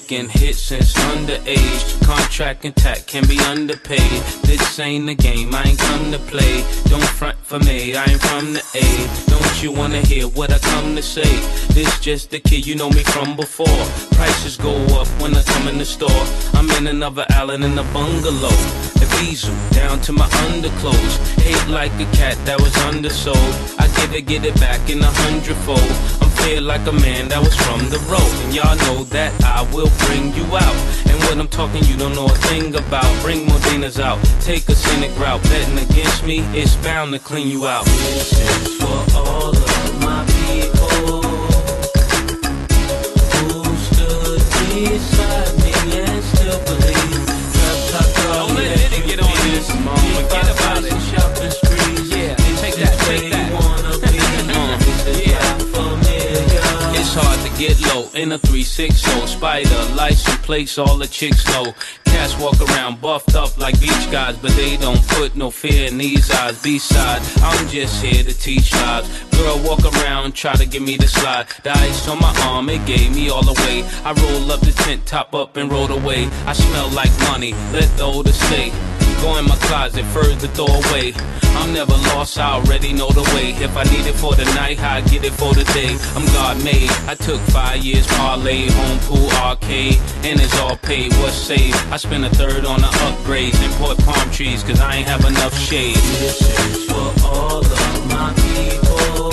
making hits since underage. Contract intact, can be underpaid. This ain't the game, I ain't come to play. Don't front for me, I ain't from the A. Don't you wanna hear what I come to say? This just the kid, you know me from before. Prices go up when I come in the store. I'm in another island in a bungalow. A diesel down to my underclothes. Hate like a cat that was undersold. I get it back in 100-fold. I'm feel like a man that was from the road. And y'all know that I will bring you out. And what I'm talking you don't know a thing about. Bring Modenas out, take a scenic route. Betting against me, it's bound to clean you out. This is for all of my people who stood beside me and still believe. Don't let it get on this moment. Forget about it. Shopping sprees. Yeah, take that. It's hard to get low in a 360 Spider, license plates, all the chicks know. Cats walk around buffed up like beach guys, but they don't put no fear in these eyes. B-side, I'm just here to teach lives. Girl walk around, try to give me the slide. The ice on my arm, it gave me all the way. I roll up the tent, top up and roll away. I smell like money, let the older say. Go in my closet, further throw away. I'm never lost, I already know the way. If I need it for the night, I get it for the day. I'm God made, I took 5 years parlay, home pool arcade, and it's all paid, what's saved? I spent a third on the upgrades, import palm trees, cause I ain't have enough shade. This is for all of my people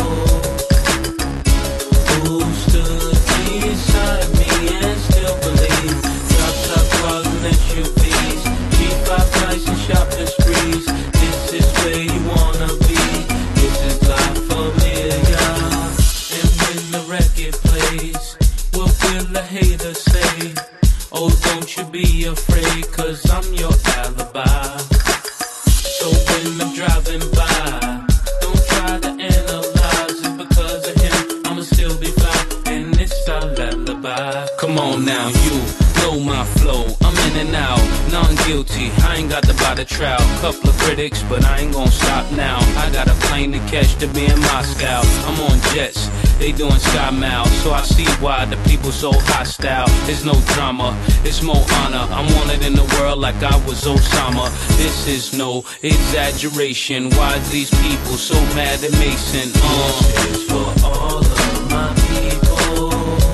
who stood beside me and still believe. Drop top cars and SUVs, G5 flights and shopping sprees. This is where you wanna be. This is life familiar. And when the record plays, what will the haters say? Oh, don't you be afraid, cause I'm your alibi. So when I'm driving by, don't try to analyze it. Because of him, I'ma still be fly, and it's our lullaby. Come on now, you know my flow, I'm in and out, non-guilty, I ain't got to buy the trial. Couple of critics, but I ain't gon' stop now. I got a plane to catch to be in Moscow. I'm on jets, they doing sky miles, so I see why the people so hostile. There's no drama, it's more honor. I'm wanted in the world like I was Osama. This is no exaggeration. Why these people so mad at Mason? This is for all of my people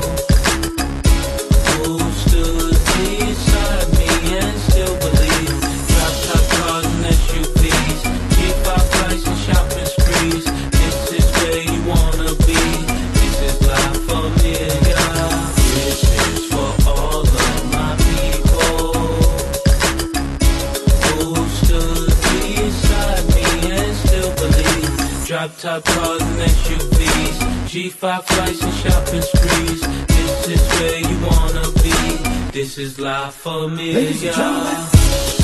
who stood beside me and still believe. Drop top cars and SUVs, G5 flights and shopping sprees. This is where you wanna be. This is life familiar. This is for all of my people who stood beside me and still believe. Drop top cars and SUVs, G5 flights and shopping sprees. This is where you wanna be. This is life familiar.